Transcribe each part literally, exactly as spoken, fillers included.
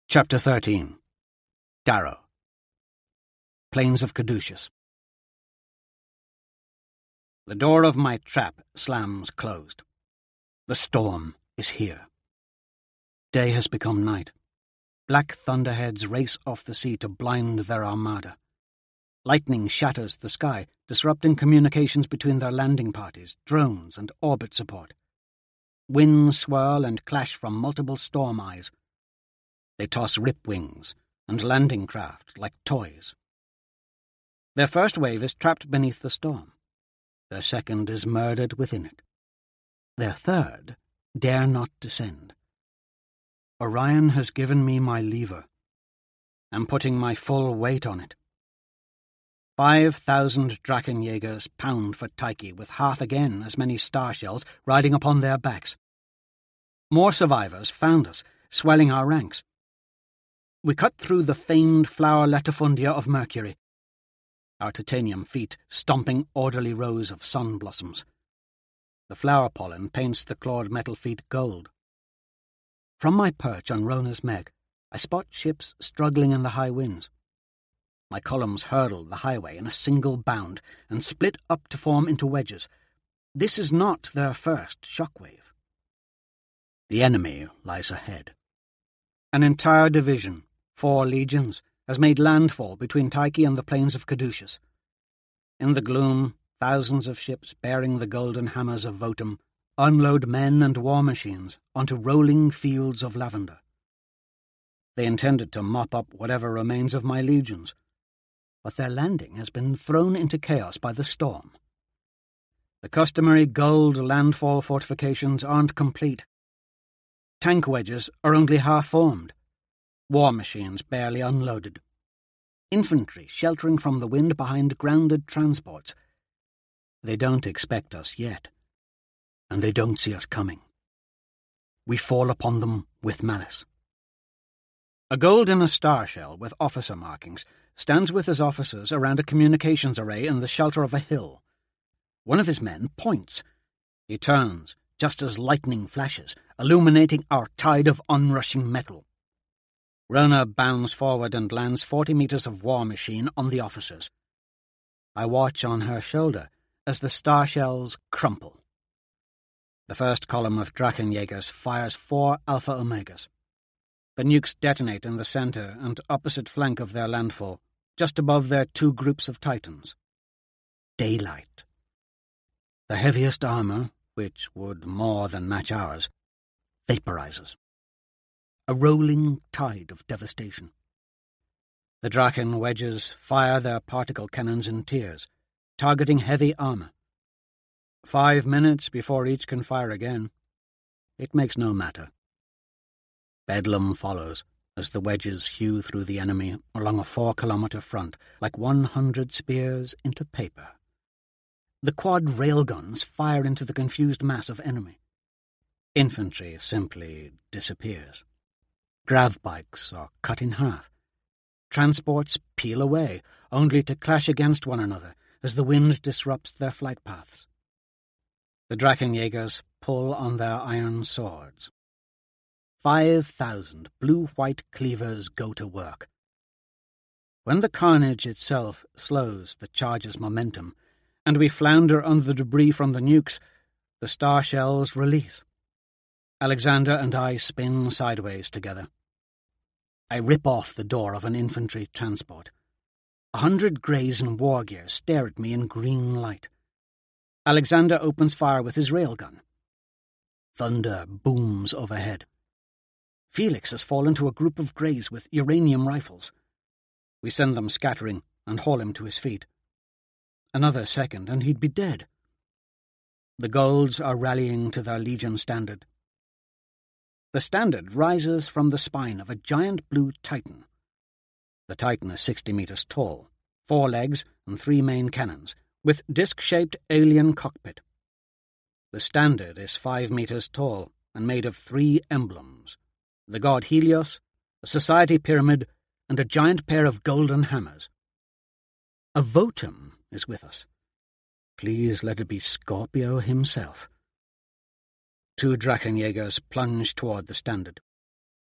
Chapter thirteen. Darrow. Plains of Caduceus. The door of my trap slams closed. The storm is here. Day has become night. Black thunderheads race off the sea to blind their armada. Lightning shatters the sky, disrupting communications between their landing parties, drones, and orbit support. Winds swirl and clash from multiple storm eyes. They toss rip wings and landing craft like toys. Their first wave is trapped beneath the storm. Their second is murdered within it. Their third dare not descend. Orion has given me my lever. I'm putting my full weight on it. Five thousand Drachenjägers pound for Tyche with half again as many star shells riding upon their backs. More survivors found us, swelling our ranks. We cut through the famed flower latifundia of Mercury, our titanium feet stomping orderly rows of sun blossoms. The flower pollen paints the clawed metal feet gold. From my perch on Rona's Meg, I spot ships struggling in the high winds. My columns hurdle the highway in a single bound and split up to form into wedges. This is not their first shockwave. The enemy lies ahead. An entire division, four legions, has made landfall between Tyche and the plains of Caduceus. In the gloom, thousands of ships bearing the golden hammers of Votum unload men and war machines onto rolling fields of lavender. They intended to mop up whatever remains of my legions, but their landing has been thrown into chaos by the storm. The customary gold landfall fortifications aren't complete. Tank wedges are only half-formed. War machines barely unloaded. Infantry sheltering from the wind behind grounded transports. They don't expect us yet, and they don't see us coming. We fall upon them with malice. A gold in a star shell with officer markings stands with his officers around a communications array in the shelter of a hill. One of his men points. He turns, just as lightning flashes, illuminating our tide of onrushing metal. Rona bounds forward and lands forty meters of war machine on the officers. I watch on her shoulder as the star shells crumple. The first column of Drachenjägers fires four Alpha Omegas. The nukes detonate in the center and opposite flank of their landfall, just above their two groups of Titans. Daylight. The heaviest armor, which would more than match ours, vaporizes. A rolling tide of devastation. The Drachen wedges fire their particle cannons in tiers, targeting heavy armor. Five minutes before each can fire again. It makes no matter. Bedlam follows as the wedges hew through the enemy along a four-kilometer front like one hundred spears into paper. The quad railguns fire into the confused mass of enemy. Infantry simply disappears. Grav bikes are cut in half. Transports peel away, only to clash against one another as the wind disrupts their flight paths. The Drachenjägers pull on their iron swords. Five thousand blue-white cleavers go to work. When the carnage itself slows the charge's momentum, and we flounder under the debris from the nukes, the star shells release. Alexander and I spin sideways together. I rip off the door of an infantry transport. A hundred greys in war gear stare at me in green light. Alexander opens fire with his railgun. Thunder booms overhead. Felix has fallen to a group of greys with uranium rifles. We send them scattering and haul him to his feet. Another second and he'd be dead. The golds are rallying to their legion standard. The standard rises from the spine of a giant blue Titan. The Titan is sixty meters tall, four legs and three main cannons, with disc-shaped alien cockpit. The standard is five meters tall and made of three emblems: the god Helios, a society pyramid, and a giant pair of golden hammers. A Votum is with us. Please let it be Scorpio himself. Two Drachenjägers plunge toward the standard.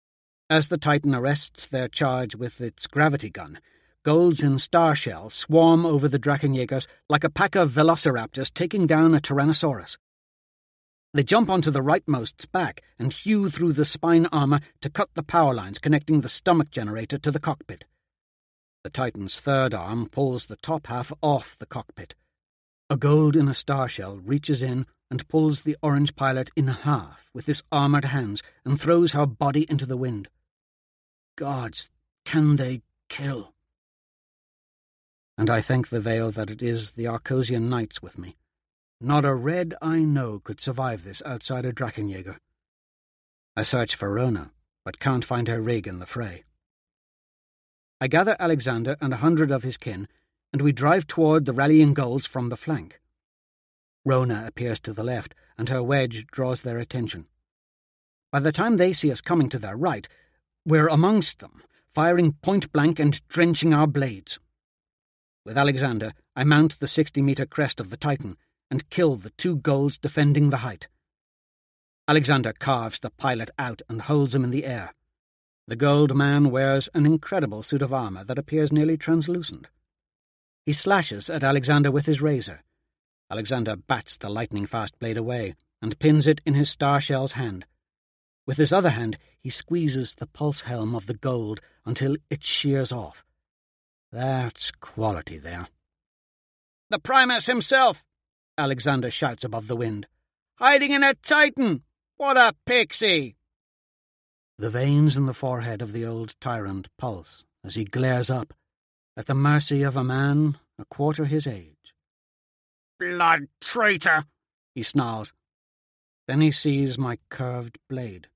As the Titan arrests their charge with its gravity gun, golds in starshell swarm over the Drachenjägers like a pack of velociraptors taking down a tyrannosaurus. They jump onto the rightmost's back and hew through the spine armour to cut the power lines connecting the stomach generator to the cockpit. The Titan's third arm pulls the top half off the cockpit. A gold in a starshell reaches in and pulls the orange pilot in half with his armoured hands and throws her body into the wind. Gods, can they kill? And I thank the Veil that it is the Arcosian Knights with me. Not a red I know could survive this outside a Drachenjäger. I search for Rona, but can't find her rig in the fray. I gather Alexander and a hundred of his kin, and we drive toward the rallying golds from the flank. Rona appears to the left, and her wedge draws their attention. By the time they see us coming to their right, we're amongst them, firing point-blank and drenching our blades. With Alexander, I mount the sixty-metre crest of the Titan and kill the two golds defending the height. Alexander carves the pilot out and holds him in the air. The gold man wears an incredible suit of armour that appears nearly translucent. He slashes at Alexander with his razor. Alexander bats the lightning-fast blade away and pins it in his starshell's hand. With his other hand, he squeezes the pulse helm of the gold until it shears off. That's quality there. "The Primus himself!" Alexander shouts above the wind. "Hiding in a Titan! What a pixie!" The veins in the forehead of the old tyrant pulse as he glares up, at the mercy of a man a quarter his age. "Blood traitor!" he snarls. Then he sees my curved blade.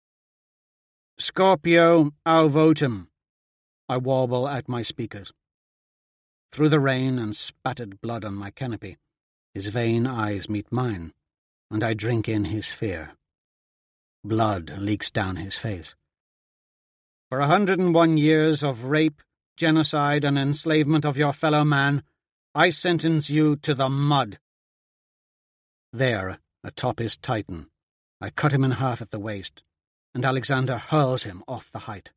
"Scorpio auvotum," I warble at my speakers. Through the rain and spattered blood on my canopy, his vain eyes meet mine, and I drink in his fear. Blood leaks down his face. "For a hundred and one years of rape, genocide, and enslavement of your fellow man, I sentence you to the mud." There, atop his Titan, I cut him in half at the waist, and Alexander hurls him off the height.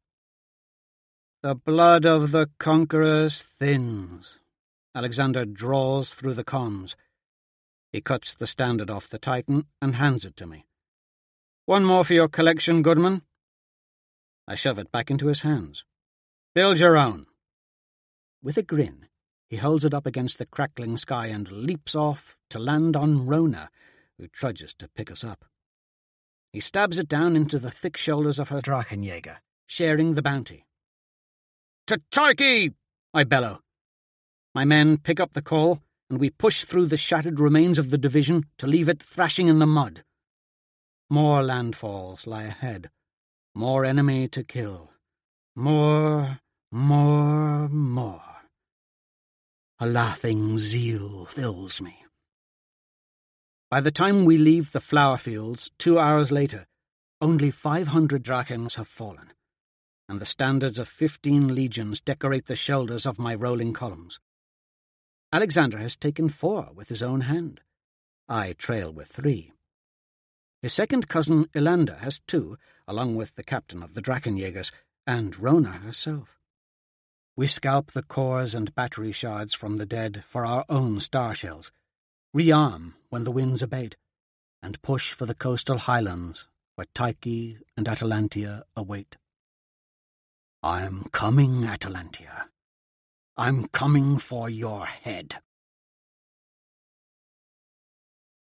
The blood of the conquerors thins. Alexander draws through the comms. He cuts the standard off the Titan and hands it to me. "One more for your collection, Goodman." I shove it back into his hands. "Build your own." With a grin, he holds it up against the crackling sky and leaps off to land on Rona, who trudges to pick us up. He stabs it down into the thick shoulders of her Drachenjäger, sharing the bounty. "To Tarki!" I bellow. My men pick up the call, and we push through the shattered remains of the division to leave it thrashing in the mud. More landfalls lie ahead, more enemy to kill. More, more, more. A laughing zeal fills me. By the time we leave the flower fields, two hours later, only five hundred Drachens have fallen, and the standards of fifteen legions decorate the shoulders of my rolling columns. Alexander has taken four with his own hand. I trail with three. His second cousin Elander has two, along with the captain of the Drachenjägers, and Rona herself. We scalp the cores and battery shards from the dead for our own starshells, rearm when the winds abate, and push for the coastal highlands where Tyche and Atalantia await. I'm coming, Atalantia. I'm coming for your head.